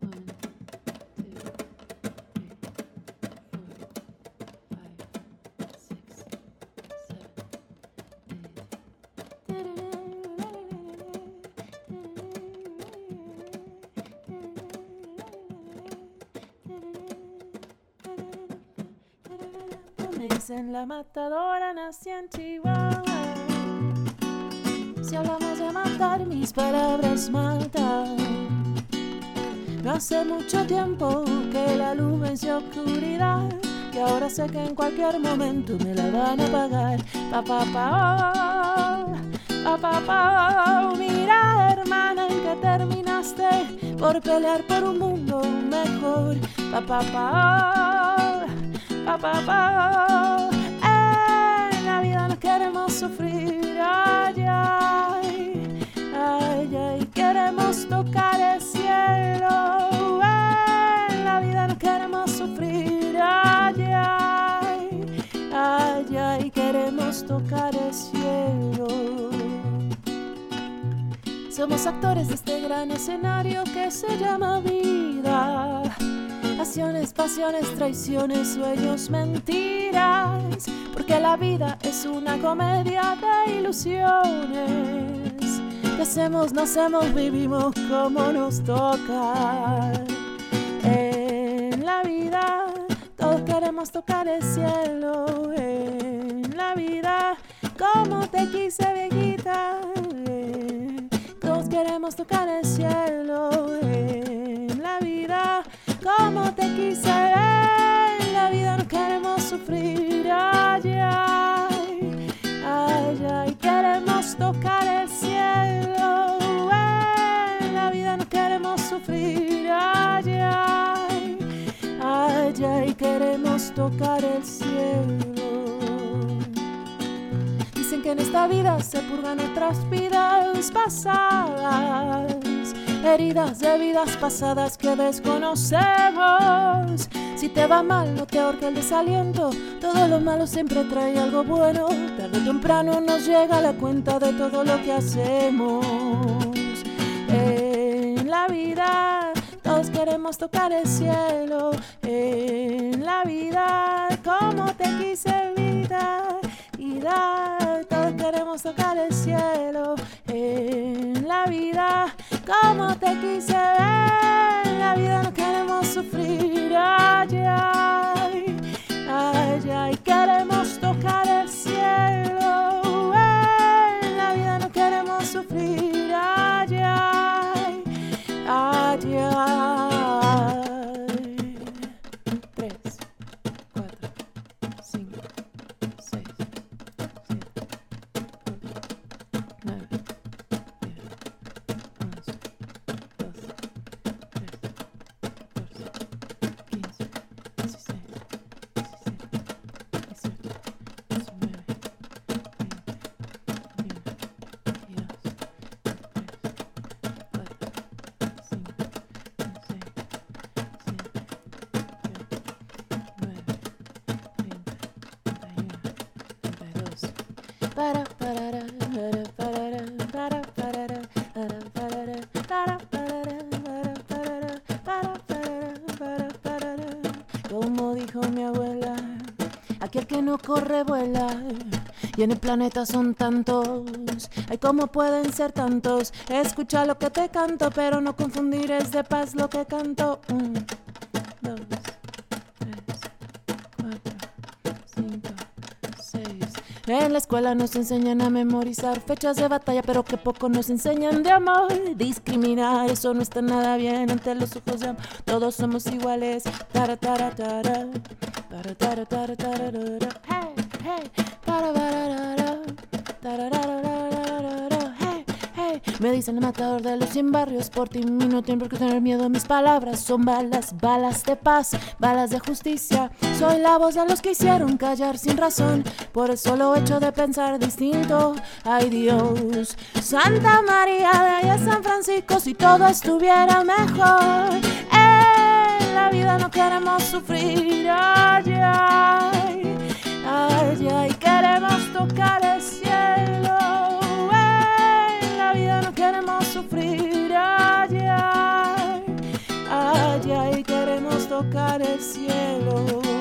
Me dicen la matadora, nací en Chihuahua. Si hablamos de matar, mis palabras matan. No hace mucho tiempo que la luz venció oscuridad, y ahora sé que en cualquier momento me la van a pagar. Mira, hermana, en que terminaste por pelear por un mundo mejor. En la vida no queremos sufrir, ay, ay, ay, ay, queremos tocar el cielo. En la vida no queremos sufrir, ay, ay, ay, ay, queremos tocar el cielo. Somos actores de este gran escenario que se llama vida. Pasiones, pasiones, traiciones, sueños, mentiras. Porque la vida es una comedia de ilusiones. ¿Qué hacemos? Nacemos, vivimos como nos toca. En la vida todos queremos tocar el cielo. En la vida, como te quise, viejita. Todos queremos tocar el cielo. En la vida, como te quise, en la vida no queremos sufrir, ay, ay, ay, ay, queremos tocar el cielo. En la vida no queremos sufrir, ay, ay, ay, ay, queremos tocar el cielo. Dicen que en esta vida se purgan otras vidas pasadas, heridas de vidas pasadas que desconocemos. Si te va mal, no te ahorca el desaliento. Todo lo malo siempre trae algo bueno. Tarde o temprano nos llega la cuenta de todo lo que hacemos. En la vida todos queremos tocar el cielo. En la vida, como te quise, vida. Todos queremos tocar el cielo. En la vida, como te quise, en la vida no queremos sufrir, ay, ay, ay, ay, queremos tocar el cielo. En la vida no queremos sufrir, ay, ay, ay, ay. 3, 4, 5, 6, 9, 10, 11, 12, 13, 14, 15, 16, 17, 18, 19, como dijo mi abuela, aquel que no corre vuela. Y en el planeta son tantos, ay, cómo pueden ser tantos. Escucha lo que te canto, pero no confundir, es de paz lo que canto. 1, 2, 3, 4, 5, 6. En la escuela nos enseñan a memorizar fechas de batalla, pero que poco nos enseñan de amor. Discriminar, eso no está nada bien ante los ojos de amor. Todos somos iguales. Tara, tara, tara. Tara, tara, tara, tara, tara. Hey, hey. Para, para, tarararararara. Hey, hey. Me dicen el matador de los 100 barrios. Por ti no tengo por qué tener miedo. Mis palabras son balas, balas de paz, balas de justicia. Soy la voz de los que hicieron callar sin razón, por el solo hecho de pensar distinto. Ay, Dios, Santa María de allá San Francisco, si todo estuviera mejor. En la vida no queremos sufrir, ay, ay, ay, ay, queremos tocar el cielo. En la vida no queremos sufrir, ay, ay, ay. tocar el cielo.